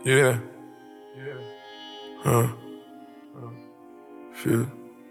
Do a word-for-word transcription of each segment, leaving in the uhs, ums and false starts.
Yeah. Yeah. Huh. Shit.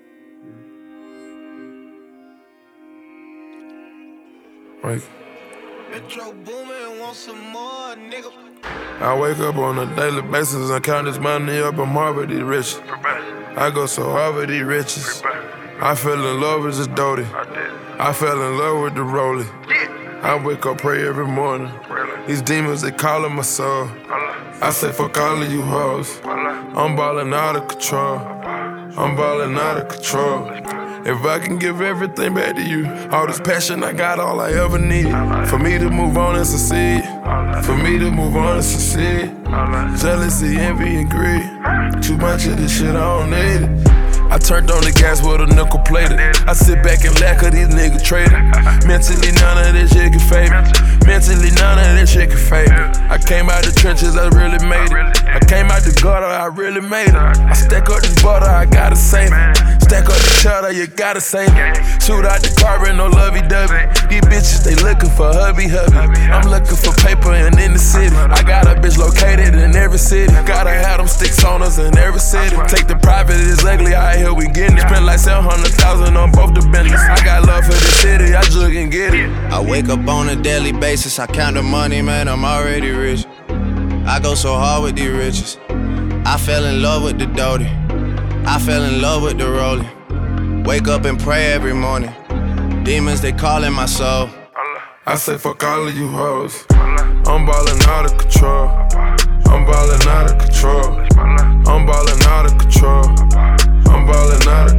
Like. Metro Boomin, want some more, nigga. I wake up on a daily basis and count this money up. I'm hard with these riches. I go so hard with these riches. I fell in love with this Doty. I fell in love with the Rollie. I wake up, pray every morning. These demons, they calling my soul. I say fuck all of you hoes. I'm ballin' out of control. I'm ballin' out of control. If I can give everything back to you, all this passion I got, all I ever need. For me to move on and succeed. For me to move on and succeed. Jealousy, envy, and greed. Too much of this shit, I don't need it. I turned on the gas with a nickel plated. I sit back and laugh cause these niggas traded. Mentally, none of this shit can fade me. Mentally, none of this shit can fade me. I came out the trenches, I really made it. I came out the gutter, I really made it. I stack up this butter, I gotta save it. Stack up the cheddar, you gotta save it. Shoot out the carbon, no lovey-dovey. These bitches, they looking for hubby-hubby. I'm looking for paper and in the city. I got a bitch located in every city. Gotta have them sticks on us in every city. Take the private, it's ugly, I here we getting it. Spend like seven hundred thousand on both the business. I got love for the city, I just can get it. I wake up on a daily basis, I count the money, man, I'm already rich. I go so hard with these riches. I fell in love with the Doty. I fell in love with the Rollie. Wake up and pray every morning. Demons, they calling my soul. I say fuck all of you hoes. I'm ballin' out of control. I'm ballin' out of control. I'm ballin' out of control. I'm ballin' out of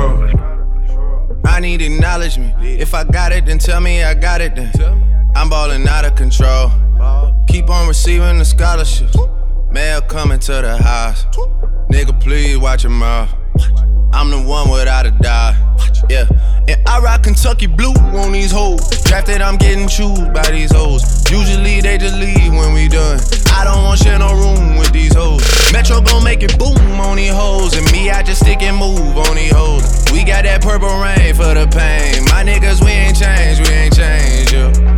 control. I need acknowledgement. If I got it, then tell me I got it then. I'm ballin' out of control. Keep on receiving the scholarships. Mail coming to the house. Nigga, please watch your mouth. I'm the one without a doubt. Yeah. And I rock Kentucky blue on these hoes. Drafted, I'm getting chewed by these hoes. Usually they just leave when we done. I don't want share no room with these hoes. Metro gon' make it boom on these hoes. And me, I just stick and move on these hoes. We got that purple rain for the pain. My niggas, we ain't changed, we ain't changed, yeah.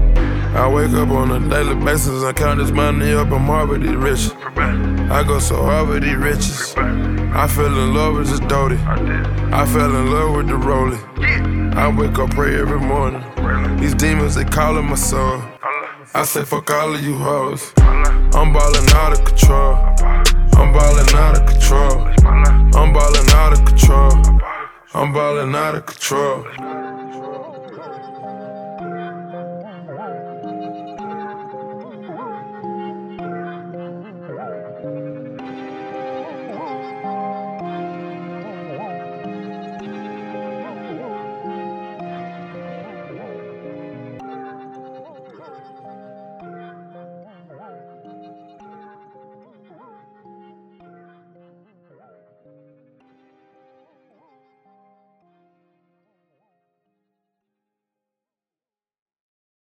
I wake up on a daily basis and count this money up. I'm hard with these riches. I go so hard with these riches. I fell in love with this Doty. I fell in love with the Rollie. I wake up, pray every morning. These demons, they calling my soul. I say fuck all of you hoes. I'm ballin' out of control. I'm ballin' out of control. I'm ballin' out of control. I'm ballin' out of control.